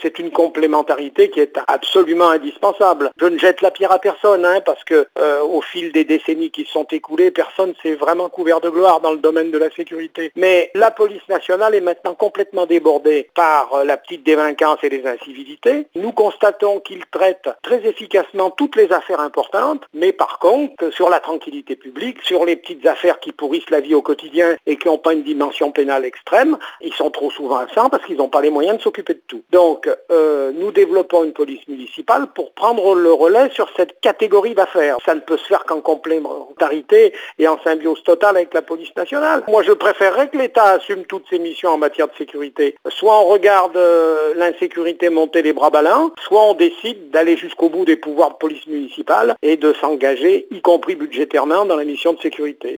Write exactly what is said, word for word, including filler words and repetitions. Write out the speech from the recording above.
c'est une complémentarité qui est absolument indispensable. Je ne jette la pierre à personne, hein, parce que euh, au fil des décennies qui se sont écoulées, personne s'est vraiment couvert de gloire dans le domaine de la sécurité. Mais la police nationale est maintenant complètement débordée par euh, la petite délinquance et les incivilités. Nous constatons qu'ils traitent très efficacement toutes les affaires importantes, mais par contre, sur la tranquillité publique, sur les petites affaires qui pourrissent la vie au quotidien et qui n'ont pas une dimension pénale extrême, ils sont trop souvent absents parce qu'ils n'ont pas les moyens de s'occuper de tout. Donc, euh, nous développons une police municipale pour prendre le relais sur cette catégorie d'affaires. Ça ne peut se faire qu'en complémentarité et en symbiose totale avec la police nationale. Moi, je préférerais que l'État assume toutes ses missions en matière de sécurité. Soit on regarde euh, l'insécurité monter les bras ballants, soit on décide d'aller jusqu'au bout des pouvoirs de police municipale et de s'engager, y compris budgétairement, dans la mission de sécurité.